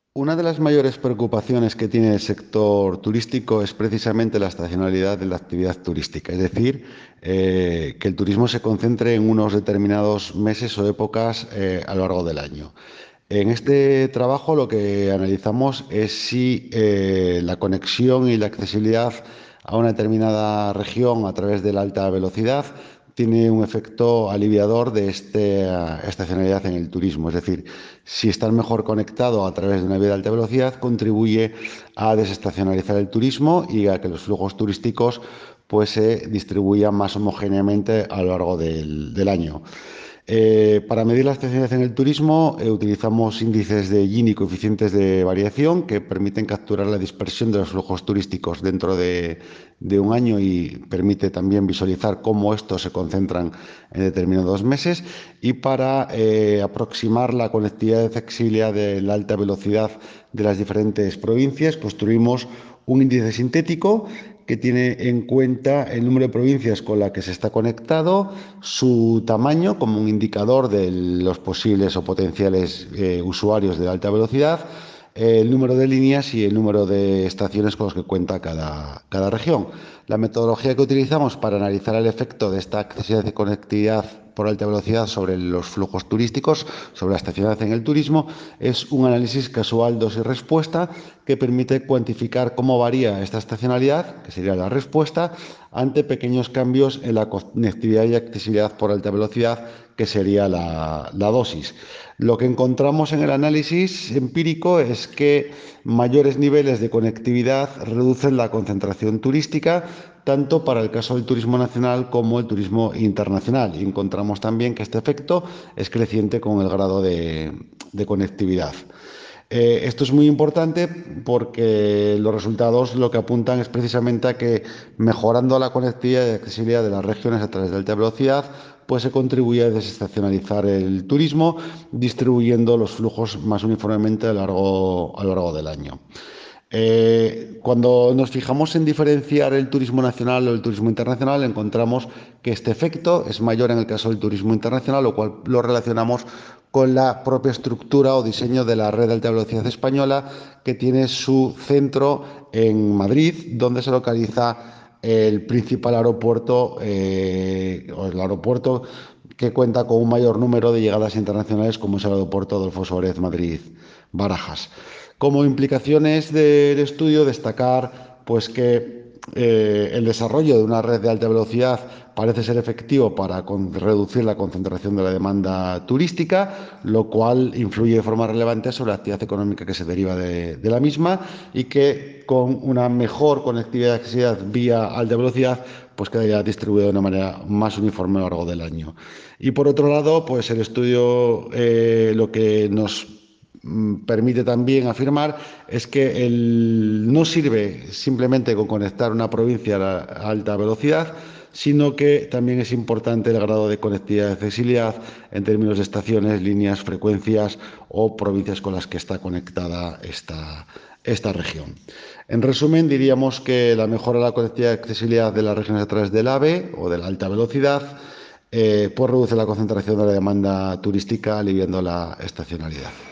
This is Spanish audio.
Una de las mayores preocupaciones que tiene el sector turístico es precisamente la estacionalidad de la actividad turística, es decir, que el turismo se concentre en unos determinados meses o épocas a lo largo del año. En este trabajo lo que analizamos es si la conexión y la accesibilidad a una determinada región a través de la alta velocidad tiene un efecto aliviador de esta estacionalidad en el turismo. Es decir, si estar mejor conectado a través de una vía de alta velocidad contribuye a desestacionalizar el turismo y a que los flujos turísticos pues, se distribuyan más homogéneamente a lo largo del año. Para medir la estacionalidad en el turismo utilizamos índices de Gini, coeficientes de variación, que permiten capturar la dispersión de los flujos turísticos dentro de un año y permite también visualizar cómo estos se concentran en determinados meses. Y para aproximar la conectividad y accesibilidad de la alta velocidad de las diferentes provincias, construimos un índice sintético que tiene en cuenta el número de provincias con la que se está conectado, su tamaño como un indicador de los posibles o potenciales usuarios de alta velocidad, el número de líneas y el número de estaciones con los que cuenta cada región. La metodología que utilizamos para analizar el efecto de esta accesibilidad y conectividad por alta velocidad sobre los flujos turísticos, sobre la estacionalidad en el turismo, es un análisis casual dosis-respuesta que permite cuantificar cómo varía esta estacionalidad, que sería la respuesta, ante pequeños cambios en la conectividad y accesibilidad por alta velocidad, que sería la dosis. Lo que encontramos en el análisis empírico es que mayores niveles de conectividad reducen la concentración turística, tanto para el caso del turismo nacional como el turismo internacional. Y encontramos también que este efecto es creciente con el grado de conectividad. Esto es muy importante porque los resultados lo que apuntan es precisamente a que mejorando la conectividad y accesibilidad de las regiones a través de alta velocidad, pues se contribuye a desestacionalizar el turismo, distribuyendo los flujos más uniformemente a lo largo del año. Cuando nos fijamos en diferenciar el turismo nacional o el turismo internacional, encontramos que este efecto es mayor en el caso del turismo internacional, lo cual lo relacionamos con la propia estructura o diseño de la red de alta velocidad española, que tiene su centro en Madrid, donde se localiza el principal aeropuerto, o el aeropuerto que cuenta con un mayor número de llegadas internacionales, como es el aeropuerto Adolfo Suárez Madrid-Barajas. Como implicaciones del estudio, destacar pues, que el desarrollo de una red de alta velocidad parece ser efectivo para reducir la concentración de la demanda turística, lo cual influye de forma relevante sobre la actividad económica que se deriva de la misma, y que con una mejor conectividad y accesibilidad vía alta velocidad pues quedaría distribuido de una manera más uniforme a lo largo del año. Y por otro lado, pues el estudio lo que nos permite también afirmar es que no sirve simplemente con conectar una provincia a alta velocidad, sino que también es importante el grado de conectividad y accesibilidad en términos de estaciones, líneas, frecuencias o provincias con las que está conectada esta región. En resumen, diríamos que la mejora de la conectividad y accesibilidad de las regiones a través del AVE o de la alta velocidad pues reduce la concentración de la demanda turística, aliviando la estacionalidad.